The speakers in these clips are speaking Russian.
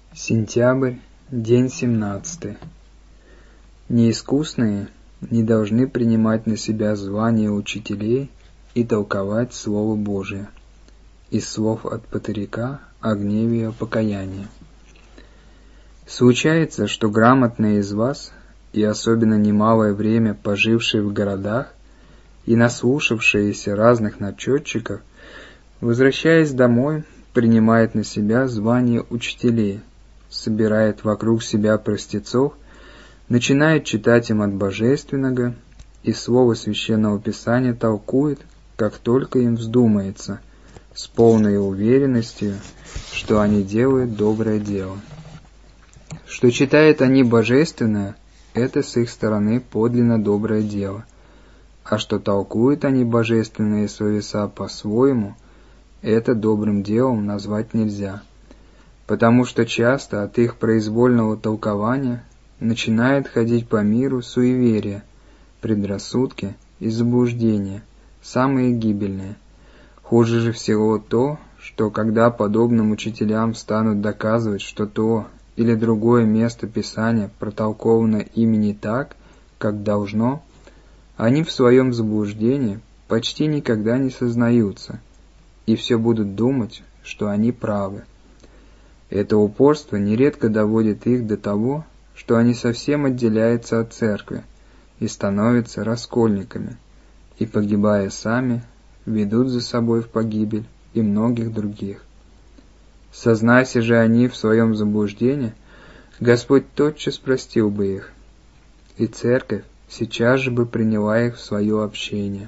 Сентябрь, день 17. Неискусные не должны принимать на себя звание учителей и толковать Слово Божие. Из слов от Патарика о гневе и о покаянии. Случается, что грамотные из вас, и особенно немалое время пожившие в городах, и наслушавшиеся разных начетчиков, возвращаясь домой, принимает на себя звание учителей, собирает вокруг себя простецов, начинает читать им от Божественного и Слово Священного Писания толкует, как только им вздумается, с полной уверенностью, что они делают доброе дело. Что читают они Божественное, это с их стороны подлинно доброе дело, а что толкуют они божественные словеса по-своему, это добрым делом назвать нельзя, потому что часто от их произвольного толкования начинает ходить по миру суеверие, предрассудки и заблуждения, самые гибельные. Хуже же всего то, что когда подобным учителям станут доказывать, что то или другое место Писания протолковано ими не так, как должно, они в своем заблуждении почти никогда не сознаются и все будут думать, что они правы. Это упорство нередко доводит их до того, что они совсем отделяются от церкви и становятся раскольниками, и, погибая сами, ведут за собой в погибель и многих других. Сознайся же они в своем заблуждении, Господь тотчас простил бы их, и церковь сейчас же бы приняла их в свое общение.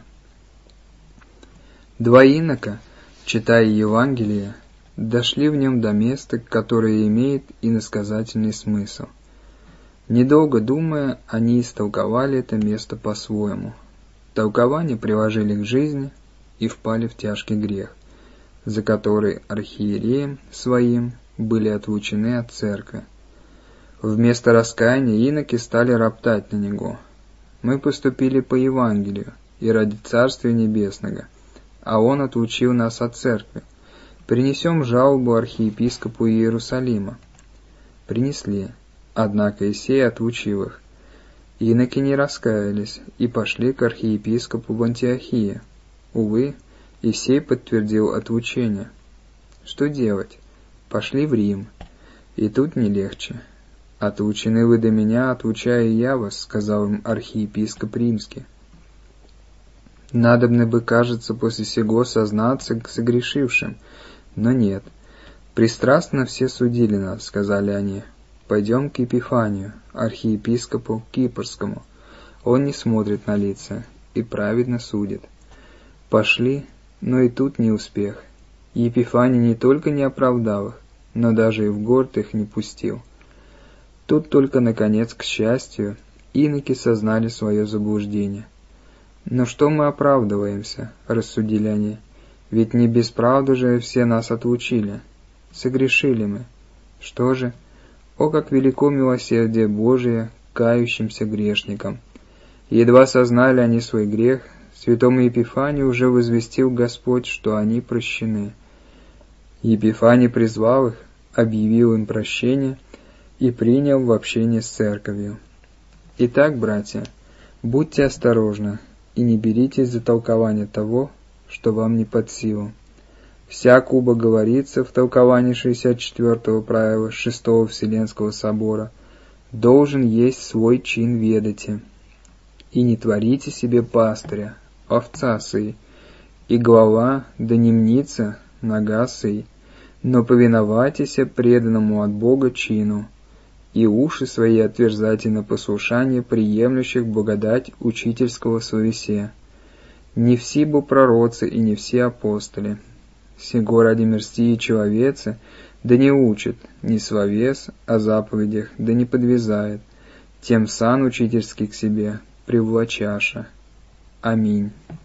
Два инока, читая Евангелие, дошли в нем до места, которое имеет иносказательный смысл. Недолго думая, они истолковали это место по-своему. Толкование приложили к жизни и впали в тяжкий грех, за который архиереем своим были отлучены от церкви. Вместо раскаяния иноки стали роптать на него. Мы поступили по Евангелию и ради Царствия Небесного, а он отлучил нас от церкви. Принесем жалобу архиепископу Иерусалима. Принесли, однако и сей отлучил их. Иноки не раскаялись и пошли к архиепископу в Антиохии. Увы, и сей подтвердил отлучение. Что делать? Пошли в Рим. И тут не легче. «Отлучены вы до меня, отлучаю и я вас», — сказал им архиепископ Римский. Надобно бы, кажется, после сего сознаться к согрешившим, но нет. «Пристрастно все судили нас», — сказали они. «Пойдем к Епифанию, архиепископу Кипрскому. Он не смотрит на лица и праведно судит». Пошли, но и тут не успех. Епифаний не только не оправдал их, но даже и в город их не пустил. Тут только, наконец, к счастью, иноки сознали свое заблуждение. «Но что мы оправдываемся?» — рассудили они. «Ведь не без правды же все нас отлучили. Согрешили мы. Что же? О, как велико милосердие Божие к кающимся грешникам!» Едва сознали они свой грех, святому Епифанию уже возвестил Господь, что они прощены. Епифаний призвал их, объявил им прощение и принял в общение с церковью. Итак, братья, будьте осторожны и не беритесь за толкование того, что вам не под силу. Всякубо говорится в толковании 64-го правила 6-го Вселенского собора: «Должен есть свой чин ведайте, и не творите себе пастыря, овца сей, и глава да не мнится нога сей, но повиновайтеся преданному от Бога чину, и уши свои отверзайте на послушание приемлющих благодать учительского совесе. Не все бо пророцы и не все апостоли. Сего ради мерзтии человецы, да не учат ни словес о заповедях, да не подвязает, тем сан учительский к себе привлачаша. Аминь».